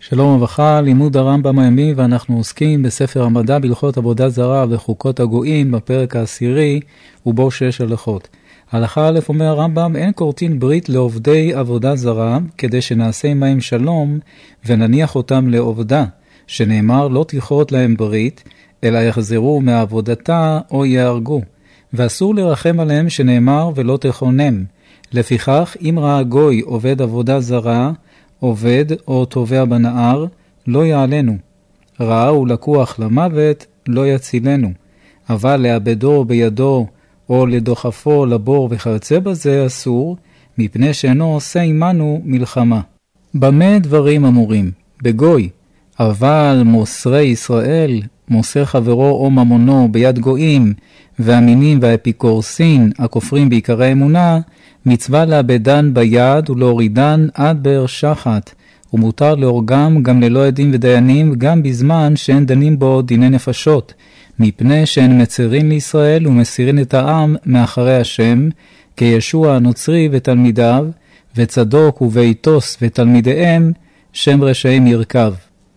שלום וברכה, לימוד הרמב"ם היומי, ואנחנו עוסקים בספר המדע בהלכות עבודה זרה וחוקות הגויים בפרק העשירי ובו 6 הלכות. הלכה א' אומר הרמב"ם, אין כורתין ברית לעובדי עבודה זרה כדי שנעשה עמהם שלום ונניח אותם לעובדה, שנאמר לא תכרות להם ברית אלא יחזרו מעבודתה או יהרגו, ואסור לרחם עליהם שנאמר ולא תכונם. לפיכך אם ראה גוי עובד עבודה זרה עובד או תובע בנהר, לא יעלנו. ראה הוא לקוח למוות, לא יצילנו. אבל לאבדו בידו או לדוחפו לבור וכיוצא בזה אסור, מפני שאינו עושה עמנו מלחמה. במה דברים אמורים? בגוי. אבל מוסרי ישראל, מוסר חברו או ממונו ביד גויים, והמינים והאפיקורסין, הכופרים בעיקרי אמונה, מצווה לאבדן ביד ולהורידן עד באר שחת, ומותר להורגם גם ללא עדים ודיינים, גם בזמן שאין דנים בו דיני נפשות, מפני שהן מצרים לישראל ומסירים את העם מאחרי השם, כישוע הנוצרי ותלמידיו, וצדוק וביתוס ותלמידיהם, שם רשעים ירכב.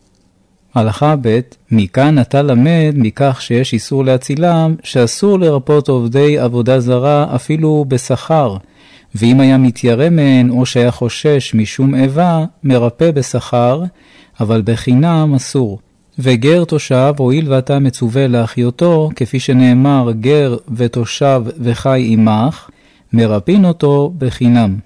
הלכה ב' מכאן אתה למד מכך שיש איסור להצילם, שאסור לרפות עובדי עבודה זרה אפילו בשכר, ואם היה מתיירא מהן או שהיה חושש משום איבה, מרפא בשכר, אבל בחינם אסור. וגר תושב הואיל ואתה מצווה להחיותו, כפי שנאמר גר ותושב וחי עמך, מרפין אותו בחינם.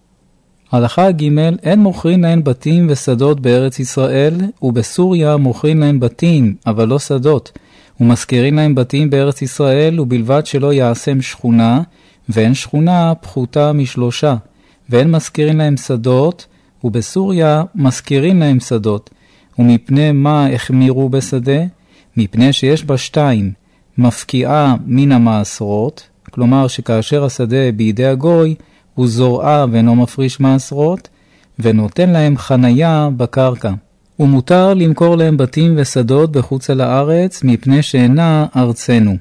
הלכה ג' אין מוכרים להן בתים ושדות בארץ ישראל, ובסוריה מוכרים להן בתים, אבל לא שדות, ומזכירים להן בתים בארץ ישראל, ובלבד שלא יעשם שכונה, ואין שכונה פחותה מ3, ואין מזכירים להם שדות, ובסוריה מזכירים להם שדות. ומפני מה החמירו בשדה? מפני שיש בה 2, מפקיעה מן המעשרות, כלומר שכאשר השדה בידי הגוי, הוא זורעה ואינו מפריש מעשרות, ונותן להם חנייה בקרקע. ומותר למכור להם בתים ושדות בחוץ על הארץ, מפני שאינה ארצנו.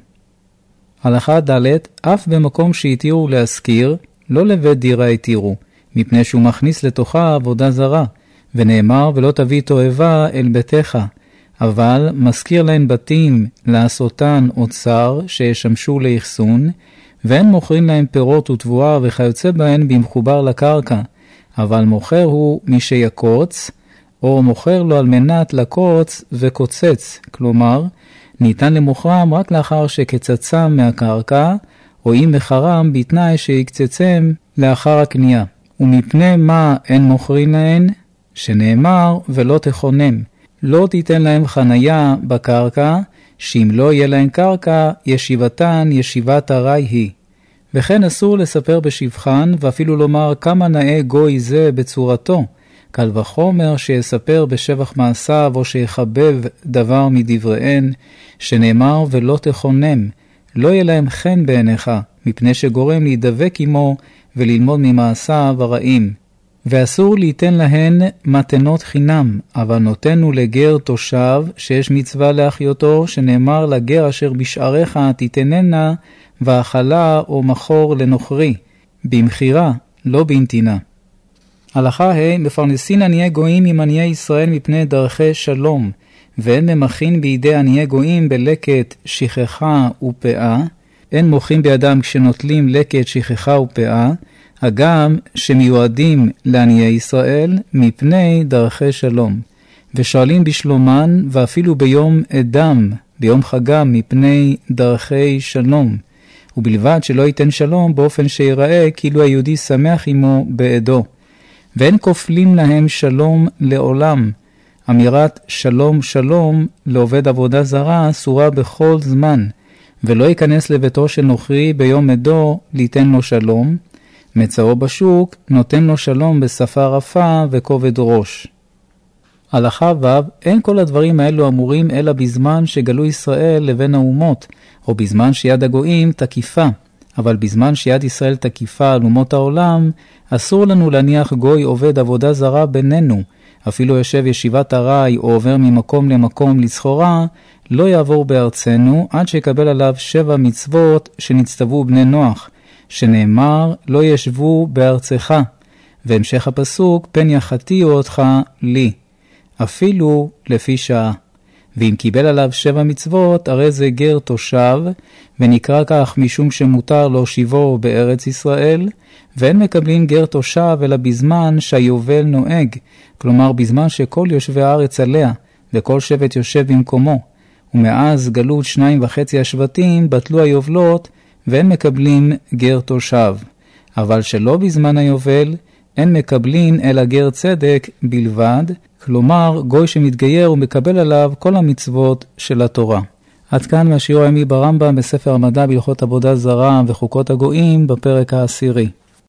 הלכה ד' אף במקום שהתירו להשכיר, לא לבית דירה התירו, מפני שהוא מכניס לתוכה עבודה זרה, ונאמר ולא תביא תועבה אל ביתך, אבל מזכיר להן בתים לעשותן אוצר שישמשו לאחסון, ואין מוכרים להם פירות ותבואה וכיוצא בהן במחובר לקרקע, אבל מוכר הוא מי שיקוץ, או מוכר לו על מנת לקוץ וקוצץ, כלומר, ניתן למוכרם רק לאחר שקצצם מהקרקע, או אם מחרם בתנאי שיקצצם לאחר הקנייה. ומפני מה אין מוכרים להן? שנאמר ולא תכונם. לא תיתן להם חנייה בקרקע, שאם לא יהיה להם קרקע, ישיבתן ישיבת הרי היא. וכן אסור לספר בשבחן, ואפילו לומר כמה נאה גוי זה בצורתו, קל וחומר שיספר בשבח מעשיו או שיחבב דבר מדבריהן, שנאמר ולא תכונם, לא יהיה להם חן בעיניך, מפני שגורם להידבק עמו וללמוד ממעשיו הרעים. ואסור ליתן להן מתנות חינם, אבל נותנו לגר תושב שיש מצווה להחיותו, שנאמר לגר אשר בשעריך תיתננה, ואכלה או מחור לנוכרי, במחירה, לא בנתינה. הלכה ה' מפרנסין עניי גויים עם עניי ישראל מפני דרכי שלום, ואין ממכין בידי עניי גויים בלקט שכחה ופאה, אין מוכרים בידם כשנוטלים לקט שכחה ופאה, הגם שמיועדים לעניי ישראל מפני דרכי שלום, ושואלים בשלומן ואפילו ביום אדם, ביום חגם מפני דרכי שלום, ובלבד שלא ייתן שלום באופן שיראה כאילו היהודי שמח עמו בעדו. ואין כופלים להם שלום לעולם. אמירת שלום שלום לעובד עבודה זרה אסורה בכל זמן, ולא ייכנס לביתו של נוכרי ביום עדו ליתן לו שלום. מצאו בשוק נותן לו שלום בשפה רפה וכובד ראש. הלכה ו' אין כל הדברים האלו אמורים אלא בזמן שגלו ישראל לבין האומות, או בזמן שיד הגויים תקיפה. אבל בזמן שיד ישראל תקיפה על אומות העולם, אסור לנו להניח גוי עובד עבודה זרה בינינו. אפילו יושב ישיבת הרי או עובר ממקום למקום לסחורה, לא יעבור בארצנו עד שיקבל עליו 7 מצוות שנצטוו בני נוח, שנאמר לא ישבו בארצך. והמשך הפסוק פן יחתיו אותך לי. אפילו לפי שעה. ואם קיבל עליו 7 מצוות, הרי זה גר תושב, ונקרא כך משום שמותר להושיבו בארץ ישראל, ואין מקבלים גר תושב אלא בזמן שהיובל נוהג, כלומר בזמן שכל יושבי הארץ עליה, וכל שבט יושב במקומו. ומאז גלות 2.5 השבטים בטלו היובלות, ואין מקבלים גר תושב. אבל שלא בזמן היובל, אין מקבלים אלא גר צדק בלבד, כלומר גוי שמתגייר ומקבל עליו כל המצוות של התורה. עד כאן מהשיעור היומי ברמב"ם בספר המדע בהלכות עבודה זרה וחוקות הגויים בפרק העשירי.